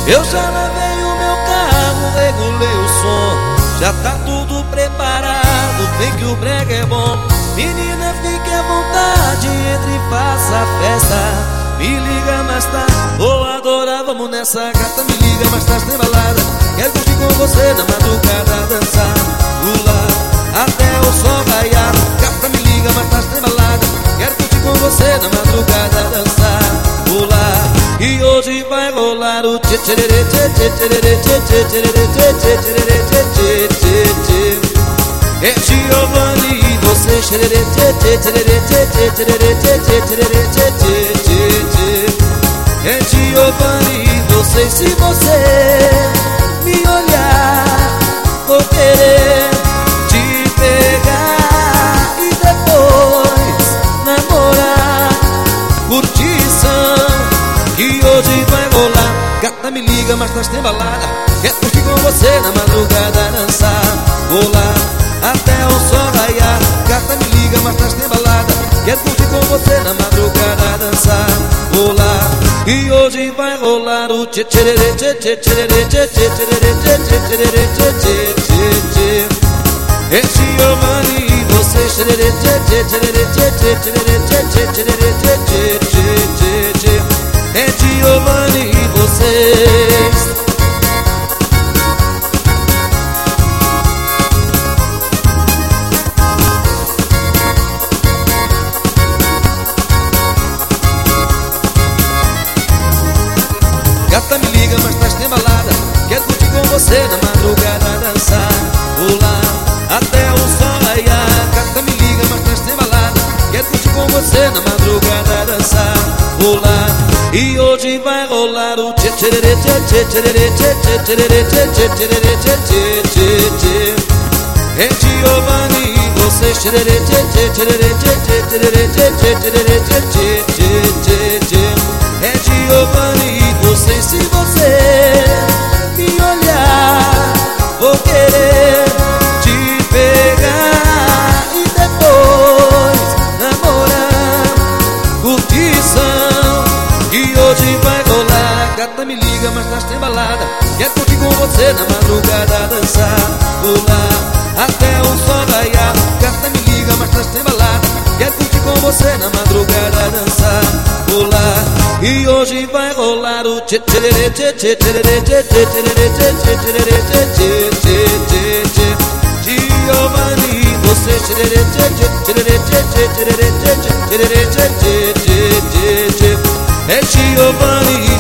Eu já lavei o meu carro, regulei o som, já tá tudo preparado, vem que o brega é bom. Menina, fique à vontade, entre e faça a festa. Me liga mais tarde, vou adorar, vamos nessa gata. Me liga mais tarde, tem balada. Quero curtir com você na madrugada, dançar, pular, até o sol raiar. Gata, me liga mais tarde, tem balada. Quero curtir com você na madrugada, dançar, pular. E hoje vai rolar o tchê tchê tchê tchê tchê tchê tchê tchê tchê tchê tchê tchê. É Giovanni e você tchê tchê tchê tchê tchê tchê tchê tchê. É Giovanni e você, se você me olhar, vou querer te pegar e depois namorar. Curtição que hoje vai rolar. Gata, me liga, mas nós tem balada. Quero curtir com você na madrugada, dançar, rolar, até o sol raiar. Gata, me liga, mas nós tem balada. Quero curtir com você na madrugada, dançar, rolar. E hoje vai rolar o tchê tchê tchê tchê tchê tchê tchê tchê tchê tchê tchê. É Giovanni e você tchê tchê tchê tchê tchê tchê tchê tchê tchê tchê. É Giovanni e vocês. Gata, me liga, mas nós tem balada. Quero curtir com você na madrugada, dançar, pular, até o sol raiar. Gata, me liga, mas nós tem balada. Quero curtir com você na madrugada, dançar, pular. E hoje vai rolar o tchê tchê tchê tchê tchê tchê tchê tchê tchê tchê. É Giovanni e você tchê tchê tchê tchê tchê tchê tchê. É Giovanni e você, se você me olhar, vou querer te pegar e depois namorar. Curtição que hoje vai rolar. Gata, me liga, mas nós tem balada. Quero curtir com você na madrugada, dançar, pular, até o sol raiar. Gata, me liga, mas nós tem balada. Quero curtir com você na madrugada, dançar, pular. E hoje vai rolar o tchê tchê tchê tchê tchê tchê tchê tchê. Giovanni, você tchê tchê tchê tchê tchê tchê tchê tchê. É Giovanni.